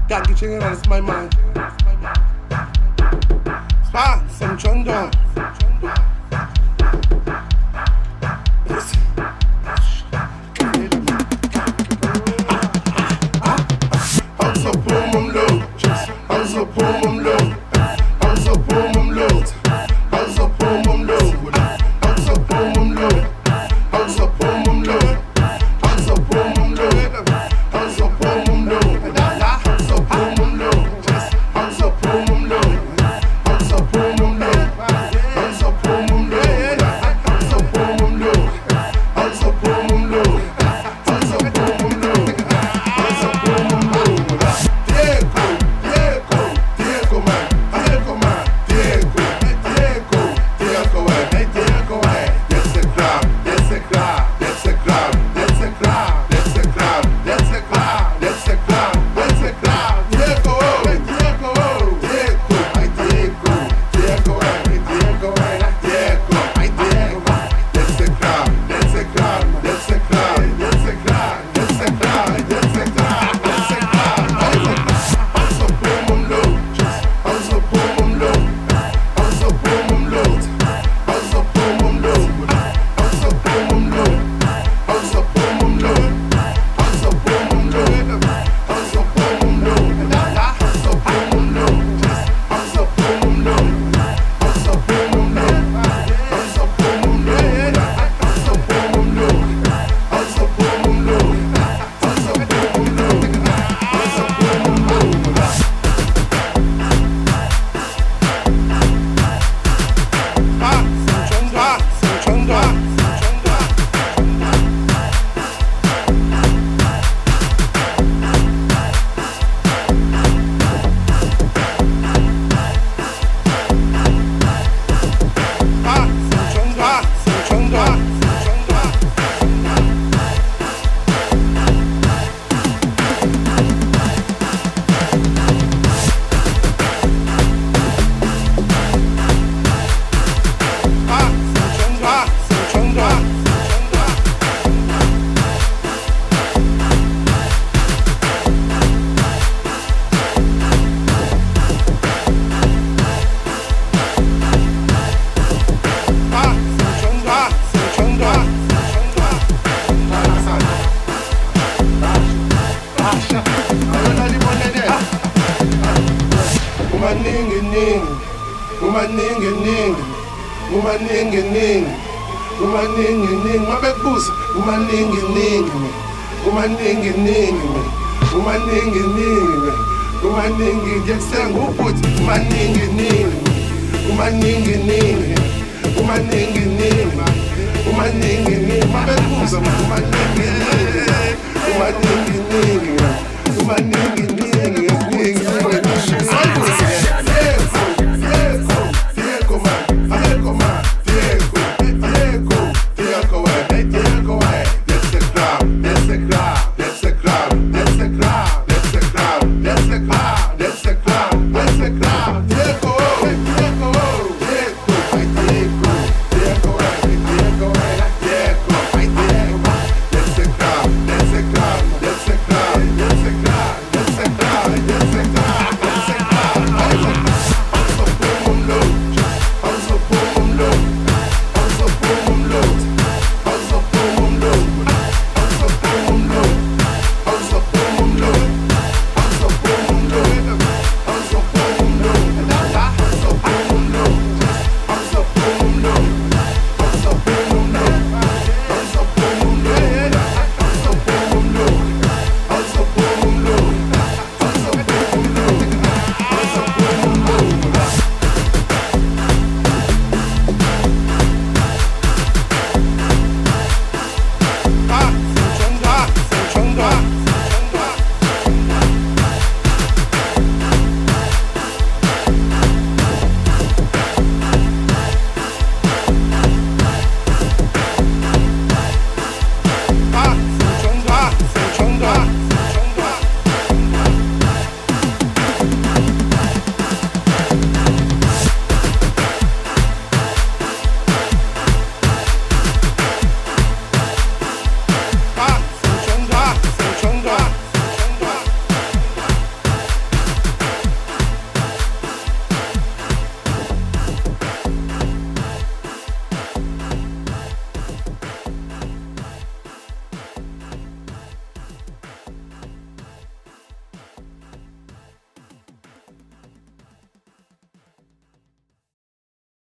Got get changing on my mind. Spa, some chundo. Also boom low. Also boom low. Also boom low. Also boom low. Also boom low. Also boom low. Also boom low. Also boom low. Also boom low. Also boom low. Also boom low. Also boom low. Also boom low. Also boom low. Also boom low. Also boom low. Diego, man, Diego, esse crowd, esse crowd, esse crowd, esse crowd, esse crowd, esse crowd, esse crowd, esse crowd, Diego, ai Diego, esse crowd, esse crowd, esse crowd, esse crowd, esse crowd, esse crowd, esse crowd, also boom low, also boom low, also boom low, also boom low, also boom low, also boom low, also boom low, also boom low, also boom low, also boom low, also boom low, also boom low, also boom low, also boom low, also boom low, also boom low. Umaningi